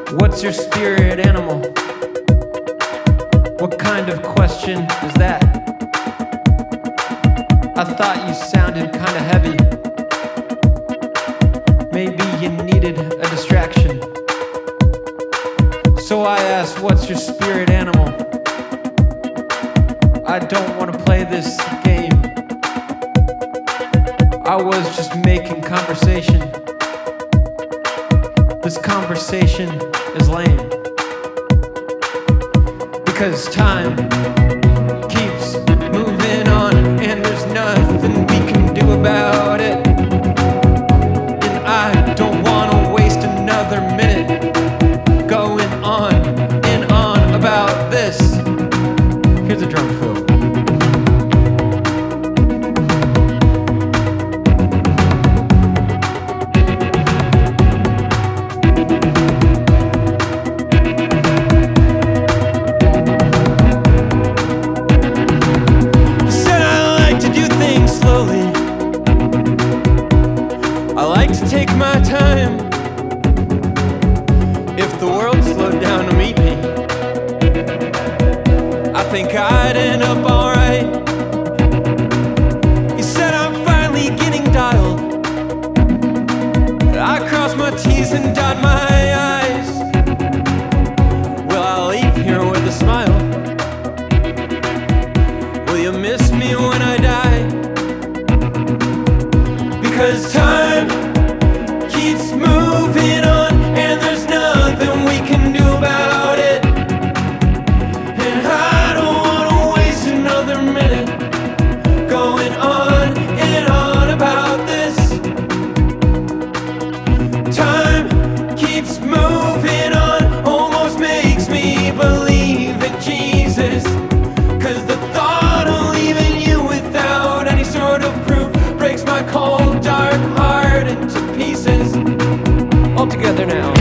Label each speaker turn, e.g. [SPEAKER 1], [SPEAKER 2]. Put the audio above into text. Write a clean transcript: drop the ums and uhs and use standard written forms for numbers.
[SPEAKER 1] What's your spirit animal? What kind of question is that? I thought you sounded kinda heavy. Maybe you needed a distraction. So I asked, what's your spirit animal? I don't want to play this game. I was just making conversation. This conversation is lame. Because time keeps moving on, and there's nothing we can do about it. And I don't want to waste another minute going on and on about this. Here's a drum fill. I like to take my time. If the world slowed down to meet me, I think I'd end up alright. You said I'm finally getting dialed. I cross my T's and dot my I's. Will I leave here with a smile? Will you miss me when I die? Because time keeps moving on, and there's nothing we can do about it. And I don't want to waste another minute going on and on about this. Time keeps moving on, almost makes me believe in Jesus. 'Cause the thought of leaving you without any sort of proof breaks my cold, dark heart into pieces. All together now.